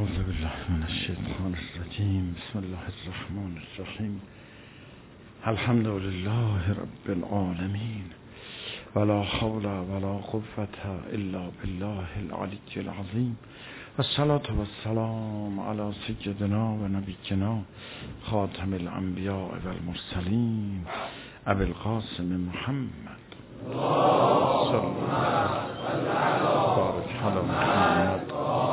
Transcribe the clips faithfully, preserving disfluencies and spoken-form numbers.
اعوذ بالله من الشیطان الرجیم. بسم الله الرحمن الرحیم. الحمد لله رب العالمین ولا حول ولا قوة الا بالله العلی العظیم و الصلاة و السلام علی سیدنا و نبینا خاتم الانبیاء و المرسلین ابی القاسم محمد صلی الله علی محمد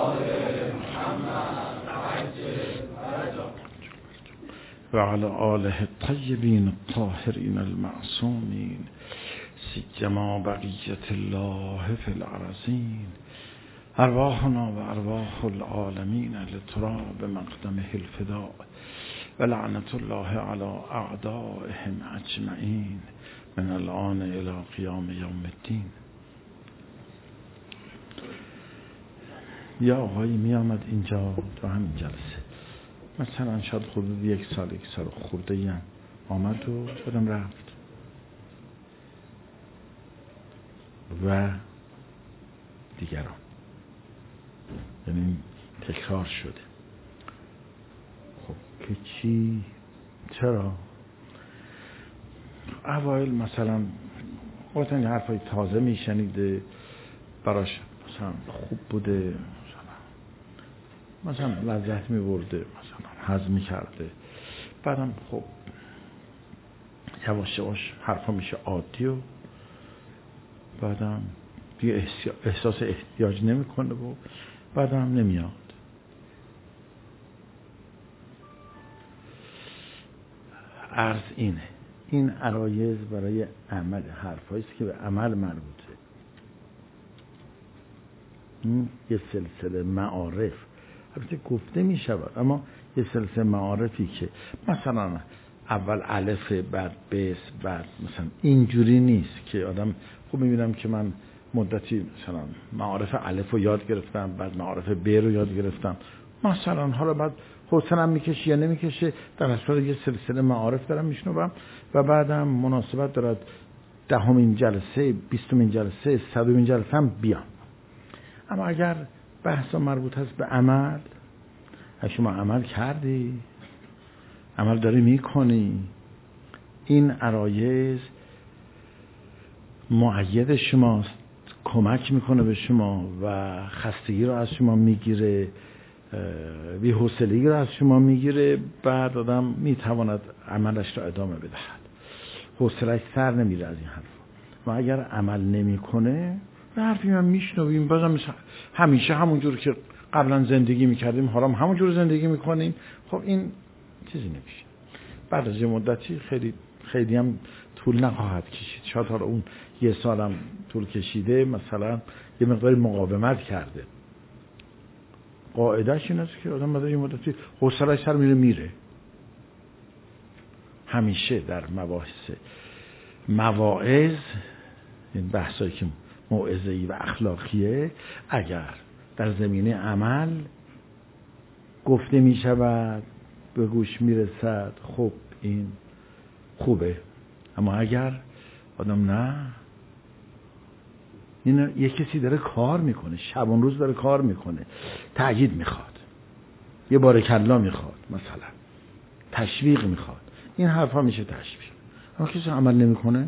و علی آله الطیبین الطاهرین المعصومین سیما بقیت الله فی الارضین ارواحنا و ارواح العالمین لتراب مقدمه الفداء و لعنت الله علی اعدائهم اجمعین من الان الی قیام یوم الدین. یا آقایی می آمد اینجا تو همین جلسه، مثلا شاید خود یک سال یک سال خورده یم آمد و بدم رفت و دیگران، یعنی تکرار شده. خب که چی؟ چرا؟ اوایل مثلا وقتا یه حرفای تازه میشنیده براش مثلا خوب بوده، مثلا لذت میبرده، مثلا هضم میکرده، بعدم خب یواش یواش حرفا میشه عادی و بعدم دیگه احساس احتیاج نمیکنه و بعدم نمیاد. عرض اینه، این عرایض برای عمل حرفایی است که به عمل مربوطه. این یه سلسله معارف البته گفته می شود، اما یه سلسله معارفی که مثلا اول الف بعد بس بعد مثلا اینجوری نیست که آدم خب میبینم که من مدتی مثلا معارف الف رو یاد گرفتم، بعد معارف ب رو یاد گرفتم، مثلا حالا بعد حوصله‌ام میکشه یا نمیکشه، در اصل یه سلسله معارف دارم میشنوم و بعدم مناسبت دارد دهمین جلسه، بیستمین جلسه، صدمین جلسه هم بیام. اما اگر بحث مربوط هست به عمل، شما عمل کردی، عمل داری میکنی، این عرایض مؤید شماست، کمک میکنه به شما و خستگی رو از شما میگیره، بی‌حوصلگی رو از شما میگیره، بعد آدم میتواند عملش رو ادامه بدهد، حوصله‌اش سر نمیره از این حرف. و اگر عمل نمیکنه به حرفی من میشنویم، بازم همیشه همونجور که قبلا زندگی میکردیم حالا هم همونجور زندگی میکنیم، خب این چیزی نمیشه. بعد از یه مدتی خیلی خیلی هم طول نخواهد کشید، شاید حالا اون یه سالم طول کشیده، مثلا یه مقداری مقاومت کرده، قاعدهش این است که آدم بعد از یه مدتی حوصله‌اش سر میره میره. همیشه در مباحث مواعظ، این بحثایی که موعظه‌ای و اخلاقیه، اگر در زمینه عمل گفته می شود، به گوش می رسد، خب این خوبه. اما اگر آدم نه، این یک کسی داره کار میکنه، شبان روز داره کار میکنه، تأیید میخواد، یه بارکالله میخواد، مثلا تشویق میخواد، این حرفا میشه تشویق. اما کسی عمل نمیکنه،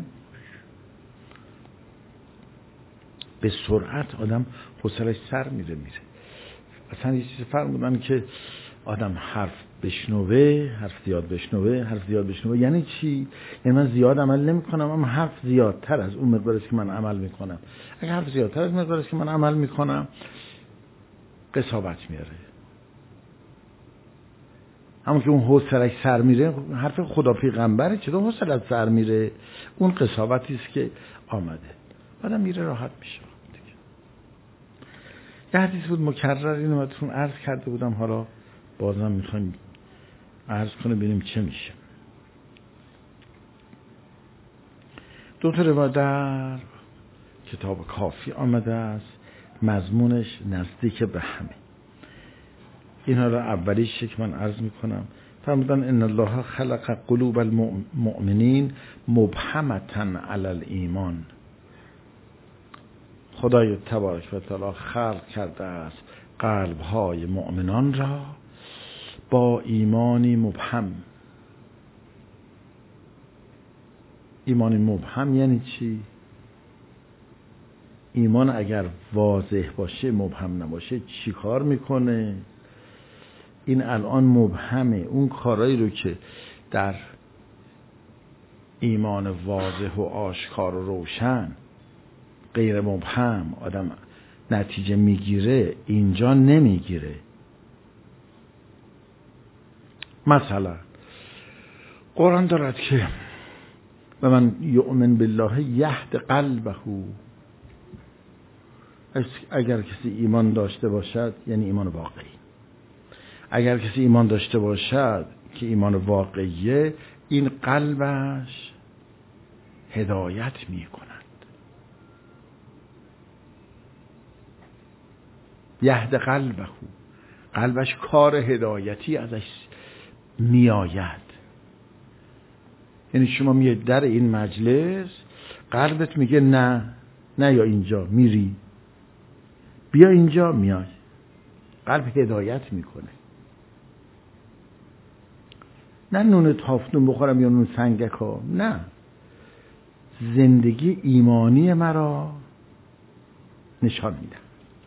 به سرعت آدم حوصله‌اش سر میره میره. اصلا یه چیزی فرمودن که آدم حرف بشنوه، حرف زیاد بشنوه، حرف زیاد بشنوه یعنی چی؟ یعنی من زیاد عمل نمی کنم، اما حرف زیادتر از اون مقداری که من عمل میکنم. اگه حرف زیادتر از مقداری که من عمل میکنم، قساوت میاره. اما که اون حوصله‌اش سر میره، حرف خدا پیغمبره، چطور حوصله‌اش سر میره؟ اون قساوتی است که آمده. بعدم میره راحت میشه. یه حدیث بود مکرر، اینو براتون عرض کرده بودم، حالا بازم میخوایم عرض کنه ببینیم چه میشه. دو تا روایت در کتاب کافی آمده است، مضمونش نزدیک به همه. اینها را اولیش که من عرض میکنم، فرمودن ان الله خلق قلوب المؤمنین مبهمة علی الایمان. خدای تبارک و تعالی خلق کرده است قلب‌های مؤمنان را با ایمانی مبهم. ایمان مبهم یعنی چی؟ ایمان اگر واضح باشه مبهم نباشه چی کار میکنه؟ این الان مبهمه. اون کارایی رو که در ایمان واضح و آشکار و روشن غیر مبهم آدم نتیجه میگیره اینجا نمیگیره. مثلا قرآن دارد که و من یؤمن بالله یهد قلبه، اگر کسی ایمان داشته باشد یعنی ایمان واقعی، اگر کسی ایمان داشته باشد که ایمان واقعیه این قلبش هدایت می کند. یهد قلبه، قلبش کار هدایتی ازش می آید. یعنی شما میاد در این مجلس قلبت میگه نه نه یا اینجا، میری بیا اینجا، میای. قلب هدایت میکنه. نه نون تافتون بخورم یا نون سنگک ها، نه، زندگی ایمانی مرا نشان میده.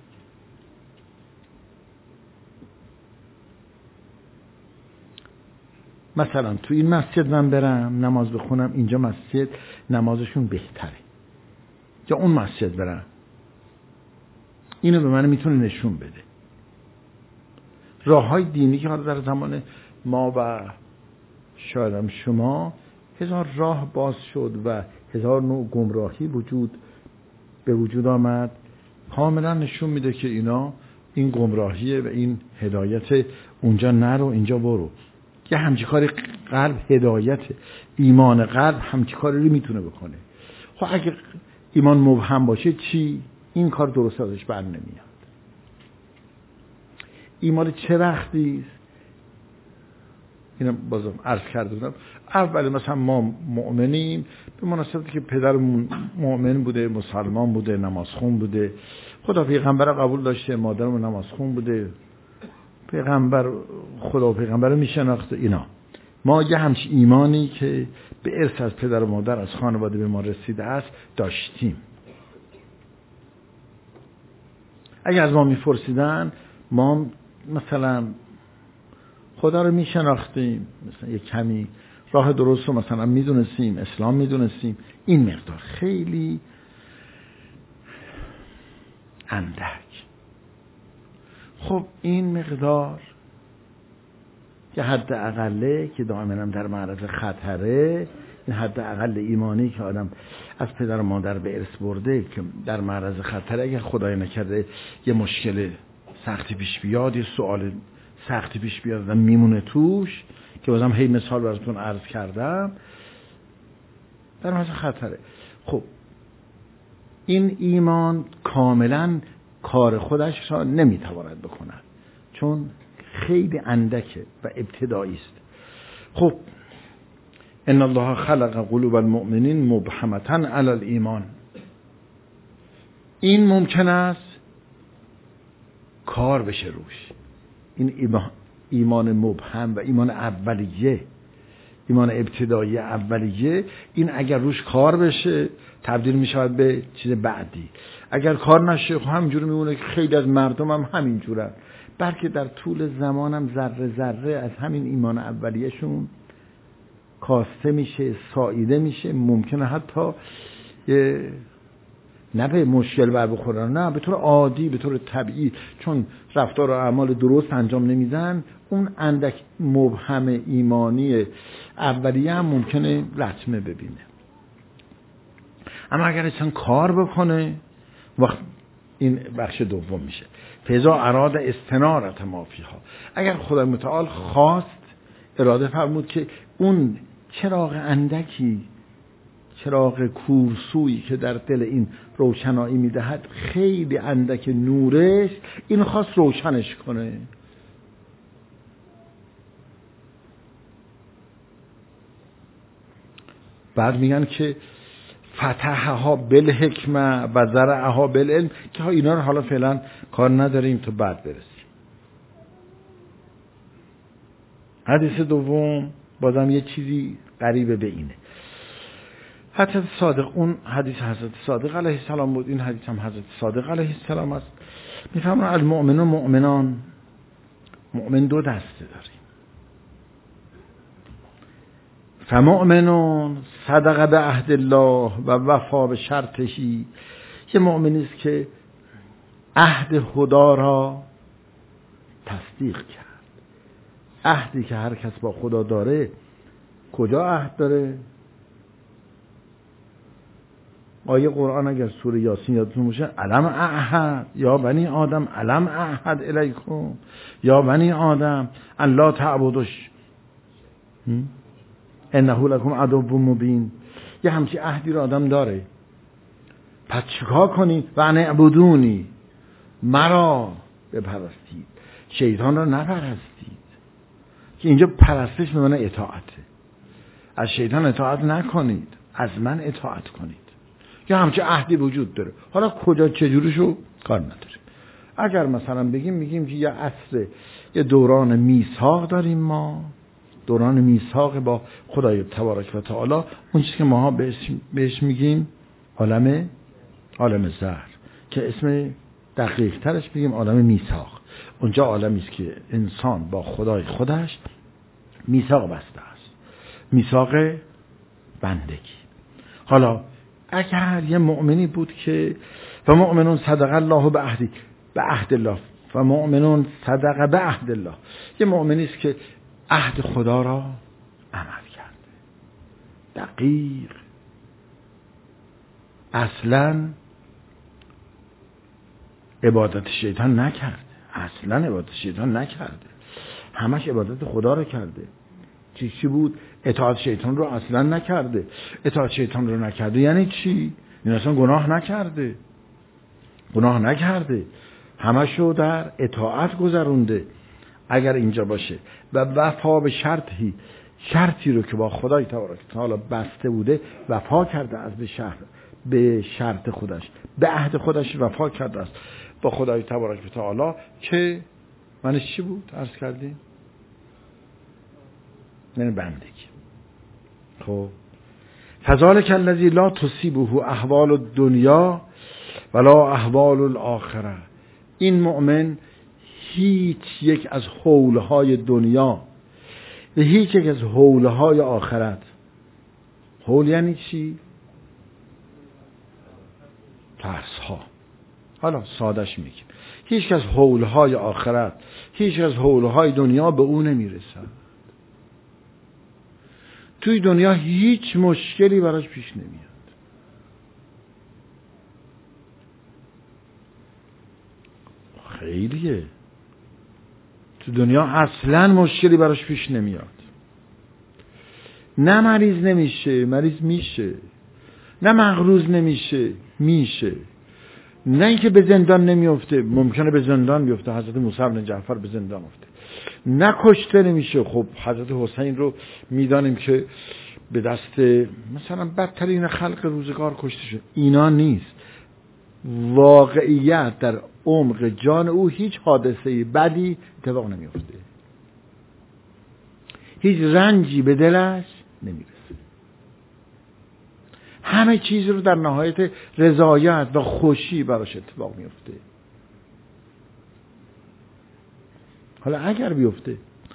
مثلا تو این مسجد من برم نماز بخونم، اینجا مسجد نمازشون بهتره، یا اون مسجد برم، اینو به من میتونه نشون بده. راه های دینی که در زمان ما و شایدم شما هزار راه باز شد و هزار نوع گمراهی وجود به وجود آمد، کاملا نشون میده که اینا این گمراهیه و این هدایت، اونجا نرو اینجا برو. یه همچی کاری قلب هدایت، ایمان قلب همچی کاری رو میتونه بکنه. خب اگه ایمان مبهم باشه چی؟ این کار درست ازش بر نمیاد. ایمان چه وقتی است؟ اینم بازم عرض کرده بودم. اول مثلا ما مؤمنیم به مناسبتی که پدرمون مؤمن بوده، مسلمان بوده، نمازخون بوده، خدا پیغمبر قبول داشته، مادرمون نمازخون بوده، پیغمبر خدا و پیغمبر میشناخته. اینا ما یه همچ ایمانی که به ارث از پدر و مادر از خانواده به ما رسیده است داشتیم. اگر از ما میپرسیدن ما مثلا خدا رو میشناختیم، مثلا یه کمی راه درست رو مثلا میدونستیم، اسلام میدونستیم، این مقدار خیلی اندک. خب این مقدار که حد اقله که دائما در معرض خطره، این حد اقل ایمانی که آدم از پدر و مادر به ارث برده که در معرض خطره، اگر خدای نکرده یه مشکل سختی پیش بیاد، یه سوال سختی پیش بیاد و میمونه توش، که بازم هی مثال براتون عرض کردم، در معرض خطره. خب این ایمان کاملا کار خودش را نمیتواند بکند چون خیلی اندکه و ابتدایی است. خب ان الله خلق قلوب المؤمنین مبهمة علی الایمان، این ممکن است کار بشه روش. این ایمان مبهم و ایمان اولیه، ایمان ابتدایی اولیه، این اگر روش کار بشه تبدیل می شود به چیز بعدی. اگر کار نشه خب همینجوری میمونه که خیلی از مردم هم همینجورن، بلکه در طول زمان هم ذره ذره از همین ایمان اولیهشون کاسته میشه، ساییده میشه. ممکنه حتی نه به مشکل بر بخورن، نه به طور عادی، به طور طبیعی، چون رفتار و اعمال درست انجام نمیدن، اون اندک مبهم ایمانی اولیه هم ممکنه لطمه ببینه. اما اگر انسان کار بکنه، وقت این بخش دوم میشه فضا اراد استنارت ما فیها. اگر خدای متعال خواست، اراده فرمود که اون چراغ اندکی، چراغ کورسویی که در دل این روشنایی میدهد، خیلی اندک نورش، این خواست روشنش کنه. بعد میگن که فتحها بالحکمه و زرعها بالعلم، که ها اینا رو حالا فعلا کار نداریم تو بعد برسیم. حدیث دوم بازم یه چیزی قریبه به اینه. حضرت صادق، اون حدیث حضرت صادق علیه السلام بود، این حدیث هم حضرت صادق علیه السلام است. میفهمن المؤمنون مؤمنان، مؤمن دو دسته داریم. فمؤمنون صدق به عهد الله و وفا به شرطهی، یه مؤمنی است که عهد خدا را تصدیق کرد. عهدی که هر کس با خدا داره، کجا عهد داره؟ آیه قرآن اگر سوره یاسین یادتون باشه، الم اعهد یا بنی آدم الم اعهد الیکم یا بنی آدم ان لا تعبدوش انه لکم عدو مبین. یه همچی عهدی رو آدم داره. پس چیکار کنی؟ و ان اعبدونی، مرا بپرستید، شیطان را نپرستید. که اینجا پرستش میمونه اطاعته. از شیطان اطاعت نکنید، از من اطاعت کنید. یا همچه عهدی وجود داره. حالا کجا چجوریشو کار نداریم. اگر مثلا بگیم میگیم که یه عصر، یه دوران میثاق داریم، ما دوران میثاق با خدای تبارک و تعالی، اون چیزی که ماها بهش, بهش میگیم عالم عالم زهر، که اسم دقیق ترش بگیم عالم میثاق. اونجا عالمی است که انسان با خدای خودش میثاق بسته است، میثاق بندگی. حالا اگر یه مؤمنی بود که و مؤمنون صدق الله به عهدی به عهد الله و مؤمنون صدق به عهد الله، یه مؤمنی است که عهد خدا را عمل کرده، دقیق، اصلا عبادت شیطان نکرده، اصلا عبادت شیطان نکرده، همش عبادت خدا را کرده. چی چی بود؟ اطاعت شیطان رو اصلا نکرده. اطاعت شیطان رو نکرده یعنی چی؟ این اصلا گناه نکرده، گناه نکرده، همشو در اطاعت گذرونده. اگر اینجا باشه و وفا به شرطی، شرطی رو که با خدای تبارک و تعالی بسته بوده وفا کرده از به شهر به شرط خودش، به عهد خودش وفا کرده است با خدای تبارک و تعالی، که منش چی بود؟ عرض کردیم یعنی بندگی. خب فذلک الذی لا تصیبه احوال الدنیا ولا احوال الاخره، این مؤمن هیچ یک از حولهای دنیا و هیچ یک از حولهای آخرت. حول یعنی چی؟ ترس ها. حالا سادش میگیم هیچ از حولهای آخرت، هیچ از حولهای دنیا به او نمیرسد. توی دنیا هیچ مشکلی براش پیش نمیاد. خیلیه. تو دنیا اصلا مشکلی براش پیش نمیاد. نه مریض نمیشه، مریض میشه. نه مغروض نمیشه، میشه. نه اینکه به زندان نمیفته، ممکنه به زندان بیفته. حضرت موسی بن جعفر به زندان افته. نه کشته نمیشه. خب حضرت حسین رو میدانیم که به دست مثلا بدترین خلق روزگار کشته شد. اینا نیست. واقعیت در عمق جان او هیچ حادثه بدی اتفاق نمیفته، هیچ رنجی به دلش نمیرسه. همه چیز رو در نهایت رضایت و خوشی براش اتفاق میفته. حالا اگر بیفته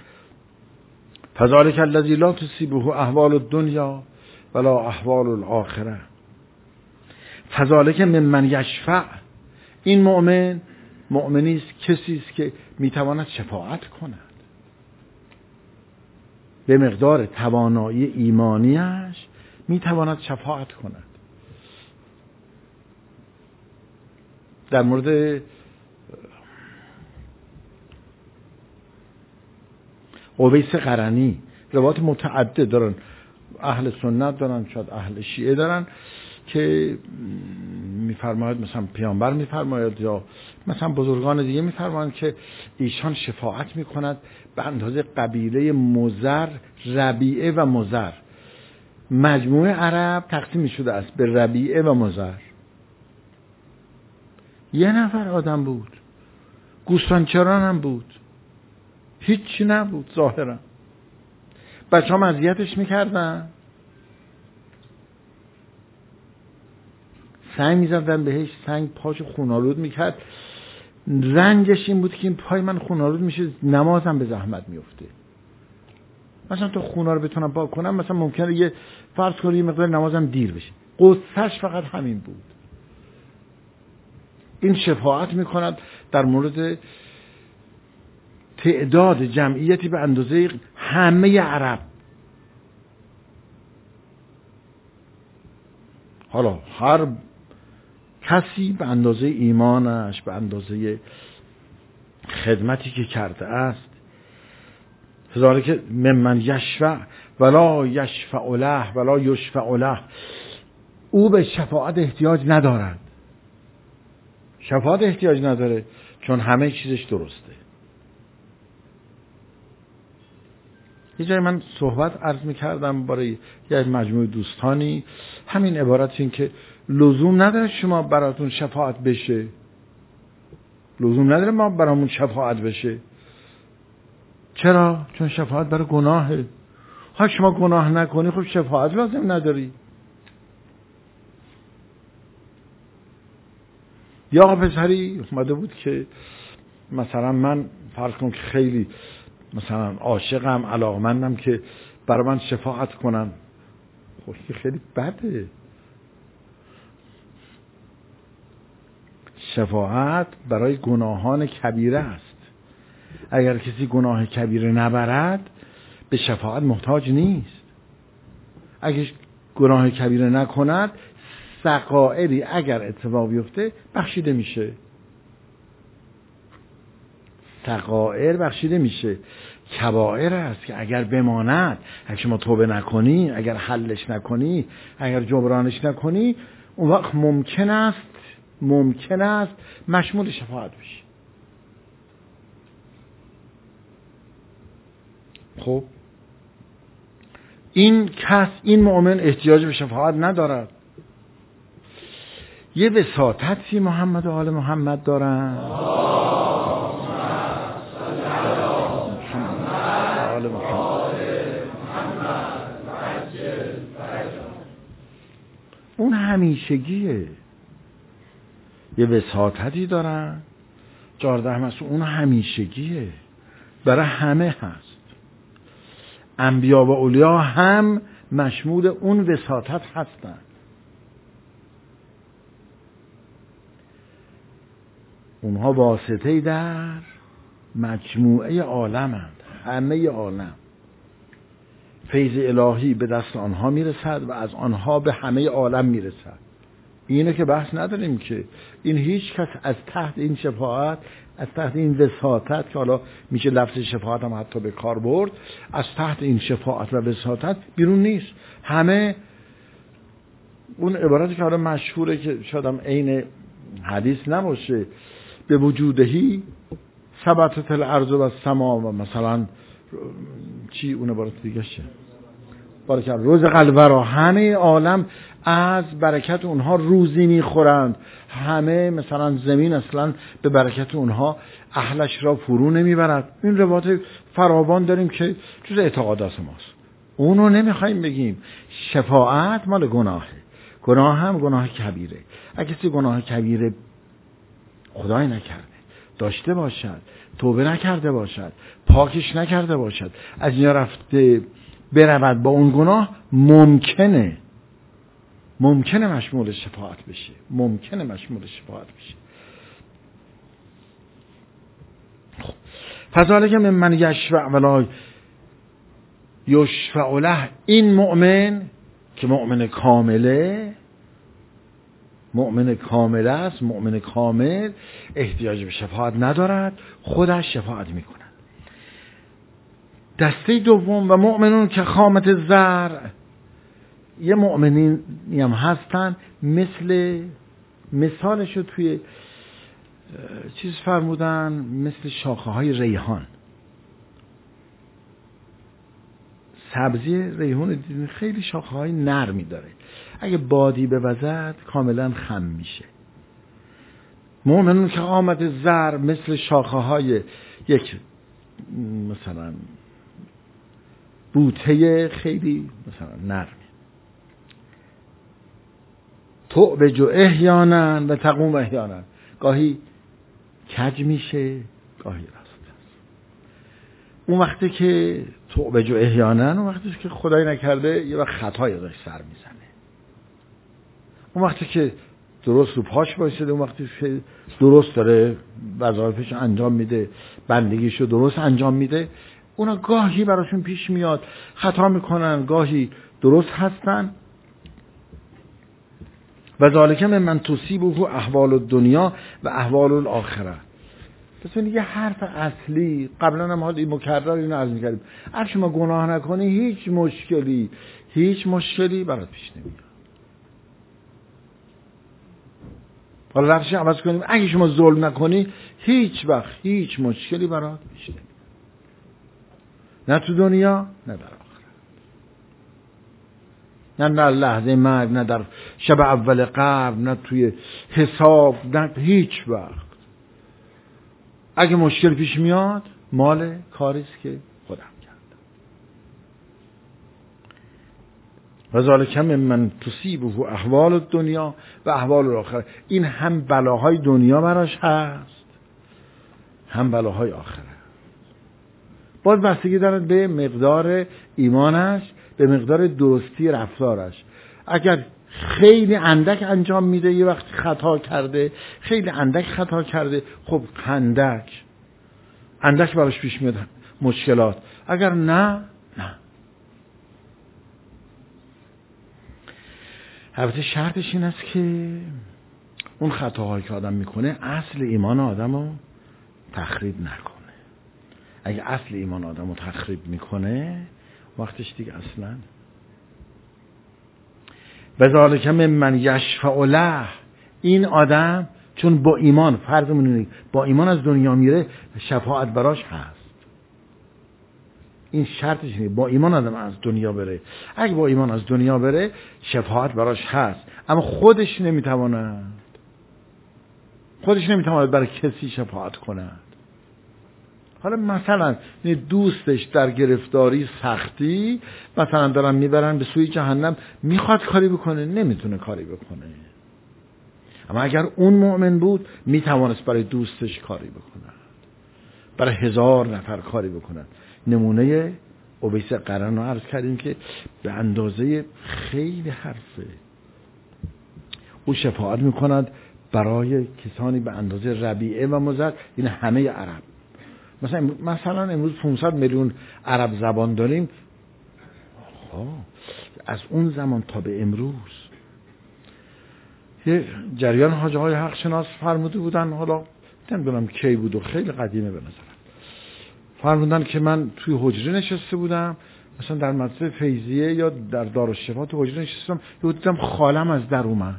فذلک الذی لا تصیبه احوال الدنیا ولا احوال الاخره فذلک ممن یشفع، این مؤمن مؤمنی است، کسی است که میتواند شفاعت کند به مقدار توانایی ایمانیش، میتواند شفاعت کند. در مورد اویس قرنی روایات متعدد دارن، اهل سنت دارن، شاید اهل شیعه دارن، که میفرماید مثلا پیامبر میفرماید یا مثلا بزرگان دیگه میفرمایند که ایشان شفاعت میکند به اندازه قبیله مزر، ربیعه و مزر. مجموعه عرب تقسیم شده است به ربیعه و مزر. یه نفر آدم بود، گوسفندچران هم بود، هیچی نبود ظاهرا. بچه ها اذیتش میکردن، سنگ میزدن بهش، سنگ پاشو خونالود میکرد. رنجش این بود که این پای من خونالود میشه، نمازم به زحمت میفته. مثلا تو خونا رو بتونم پاک کنم، مثلا ممکنه یه فرض کنی یه مقدار نمازم دیر بشه. قصهش فقط همین بود. این شفاعت میکند در مورد تعداد جمعیتی به اندازه همه عرب. حالا هر کسی به اندازه ایمانش، به اندازه خدمتی که کرده است، هزاره که ممن یشفع ولا یشفع له ولا یشفع له، او به شفاعت احتیاج ندارد. شفاعت احتیاج نداره چون همه چیزش درسته. یه جای من صحبت عرض میکردم برای یه مجموعه دوستانی، همین عبارت این که لزوم نداره شما براتون شفاعت بشه، لزوم نداره ما برامون شفاعت بشه. چرا؟ چون شفاعت برای گناهه. ها شما گناه نکنی خب شفاعت لازم نداری. یا پسری اومده بود که مثلا من فرض کن که خیلی مثلا عاشقم، علاقمندم که برای من شفاعت کنن. خب خیلی بده. شفاعت برای گناهان کبیره است. اگر کسی گناه کبیره نبرد به شفاعت محتاج نیست. اگر گناه کبیره نکند، صغائری اگر اتفاق بیفته بخشیده میشه. صغائر بخشیده میشه. کبائر است که اگر بماند، اگر شما توبه نکنی، اگر حلش نکنی، اگر جبرانش نکنی، اون وقت ممکن است ممکن است مشمول شفاعت بشی. خب این کس، این مؤمن احتیاج به شفاعت ندارد. یه وساطتی محمد و آل محمد دارن. آل محمد. اون همیشگیه. یه وساطتی دارن چهارده مسئول، اون همیشگیه، برای همه هست. انبیا و اولیا هم مشمول اون وساطت هستن. اونها واسطه در مجموعه عالمند، همه عالم. فیض الهی به دست آنها میرسد و از آنها به همه عالم میرسد. اینه که بحث نداریم که این هیچ کس از تحت این شفاعت، از تحت این وساطت که حالا میشه لفظ شفاعت هم حتی به کار برد، از تحت این شفاعت و وساطت بیرون نیست. همه اون عبارتی که حالا مشهوره که شاید هم عین حدیث نباشه، به وجودهی ثبتت الارض و السما، و مثلا چی اون عبارت دیگه شه بارک الله، روز قلورا، همه عالم از برکت اونها روزی میخورند. همه مثلا زمین اصلا به برکت اونها اهلش را فرو نمیبرد. این روایت فراوان داریم که جز اعتقادات ماست. اونو نمیخوایم بگیم. شفاعت مال گناهه. گناه هم گناه کبیره. اگه کسی گناه کبیره خدای نکرده داشته باشد، توبه نکرده باشد، پاکش نکرده باشد، از اینجا رفته برود با اون گناه، ممکنه ممکنه مشمول شفاعت بشه. ممکنه مشمول شفاعت بشه. خب فذالک ممن یشفع ولا یشفع له، این مؤمن که مؤمن کامله، مؤمن کامل است، مؤمن کامل احتیاج به شفاعت ندارد، خودش شفاعت میکند. دسته دوم و مؤمنون که خامت زرع، یه مؤمنین هم هستن مثل مثالشو توی چیز فرمودن، مثل شاخه های ریحان. سبزی ریحان دیدین خیلی شاخه های نرمی داره، اگه بادی بوزد کاملا خم میشه. مؤمنون که خامت زرع مثل شاخه های یک مثلا بوته خیلی مثلا نرمی. تعوج احیانا و تقوم احیانا، گاهی کج میشه گاهی راست است. اون وقتی که تعوج احیانا، اون وقتی که خدای نکرده یه وقت خطایی ازش سر میزنه، اون وقتی که درست رو پاش بایسته، اون وقتی که درست داره وظایفش انجام میده، بندگیشو درست انجام میده، اونا گاهی براشون پیش میاد خطا میکنن، گاهی درست هستن. و ذالک ممن تصیبه احوال الدنیا و احوال الاخره. پس یه حرف اصلی قبلا هم حالی مکرر اینو عرض می‌کردیم، هر شما گناه نکنی هیچ مشکلی هیچ مشکلی برات پیش نمیاد. حالا لفظش عوض کنیم، اگه شما ظلم نکنی هیچ وقت هیچ مشکلی برات پیش نمیاد، نه تو دنیا نه در آخرت، نه در لحظه مرگ، نه در شب اول قبر، نه توی حساب، نه هیچ وقت. اگه مشکل پیش میاد مال کاریست که خودم کردم. و ذالک ممن تصیبه احوال الدنیا و احوال الاخره. این هم بلاهای دنیا براش هست هم بلاهای آخره. باز بستگی دارد به مقدار ایمانش، به مقدار درستی رفتارش. اگر خیلی اندک انجام میده، یه وقت خطا کرده، خیلی اندک خطا کرده، خب اندک اندک براش پیش میاد مشکلات. اگر نه نه. البته شرطش این است که اون خطاهایی که آدم میکنه اصل ایمان آدم رو تخریب نکنه. اگه اصل ایمان آدم رو تخریب میکنه وقتش دیگه اصلا. و ذالک ممن یشفع له. این آدم چون با ایمان، فرضمون با ایمان از دنیا میره، شفاعت براش هست. این شرطش اینه، با ایمان آدم از دنیا بره. اگه با ایمان از دنیا بره شفاعت براش هست، اما خودش نمیتواند خودش نمیتواند برای کسی شفاعت کند. حالا مثلا دوستش در گرفتاری سختی مثلا دارن میبرن به سوی جهنم، میخواد کاری بکنه نمیتونه کاری بکنه. اما اگر اون مؤمن بود میتوانست برای دوستش کاری بکنه، برای هزار نفر کاری بکنه. نمونه اویس قرن رو عرض کردیم که به اندازه خیلی حرفه. او شفاعت میکند برای کسانی به اندازه ربیعه و مضر، این همه عرب. مثلا مثلا امروز پانصد میلیون عرب زبان داریم. خب از اون زمان تا به امروز یه جریان حاجه های حق شناس فرموده بودن، حالا نمیدونم کی بود و خیلی قدیمه به نظرم، فرمودن که من توی حجره نشسته بودم، مثلا در مدرسه فیضیه یا در دارالشفا تو حجره نشستم، یه دیدم خالم از در اومد،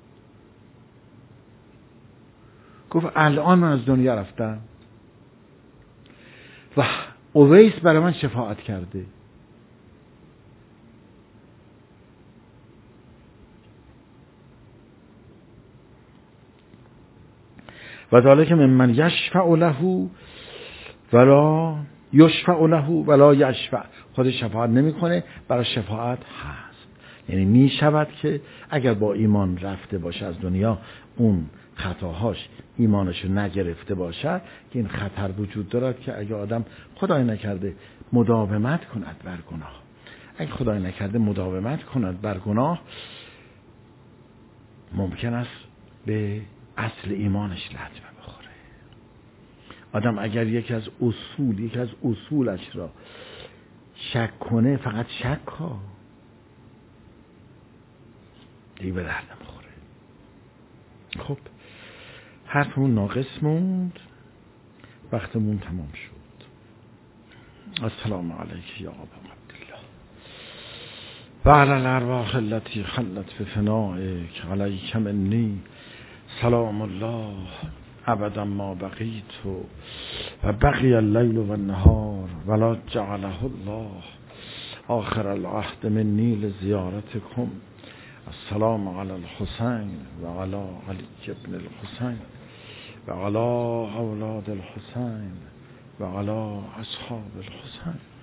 گفت الان من از دنیا رفتم و اویس برای من شفاعت کرده. و ذالک ممن یشفع له ولا یشفع له ولا یشفع. خود شفاعت نمیکنه، برای شفاعت هست. یعنی می شود که اگر با ایمان رفته باشه از دنیا، اون خطاهاش ایمانشو نگرفته باشد، که این خطر وجود دارد که اگه آدم خدای نکرده مداومت کند بر گناه، اگه خدای نکرده مداومت کند بر گناه، ممکن است به اصل ایمانش لطمه بخوره. آدم اگر یکی از اصول یکی از اصولش را شک کنه، فقط شک ها دیگه به درد نمیخوره. خب حرفمون ناقص موند، وقتمون تمام شد. السلام علیک یا ابا عبدالله و علی الارواح التي خلت بفنائک علیک منی سلام الله ابدا ما بقیت و بقی اللیل و النهار ولا جعله الله آخر العهد منی لزیارتکم. السلام علی الحسین و علی علی ابن الحسین و علی اولاد الحسین و علی اصحاب الحسین.